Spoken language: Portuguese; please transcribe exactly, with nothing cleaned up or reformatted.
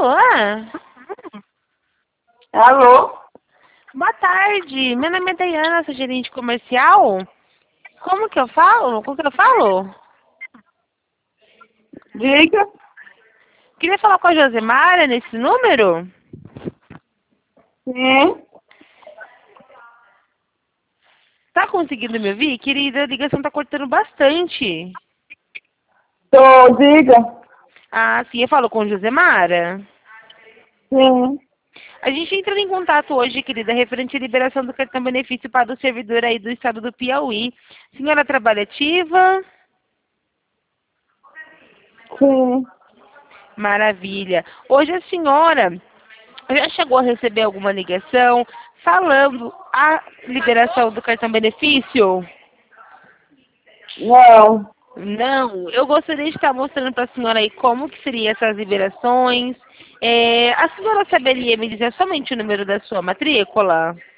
Alô? Alô? Boa tarde. Meu nome é Dayana, sou gerente comercial. Como que eu falo? Como que eu falo? Diga. Queria falar com a Josemara nesse número? Sim. Tá conseguindo me ouvir? Querida, a ligação tá cortando bastante. Tô, diga. Ah, sim, eu falo com a Josemara. Sim. A gente entrou em contato hoje, querida, referente à liberação do cartão benefício para o servidor aí do estado do Piauí. Senhora trabalha ativa? Sim. Maravilha. Hoje a senhora já chegou a receber alguma ligação falando a liberação do cartão benefício? Não. Não, eu gostaria de estar mostrando para a senhora aí como que seriam essas liberações. É, a senhora saberia me dizer somente o número da sua matrícula?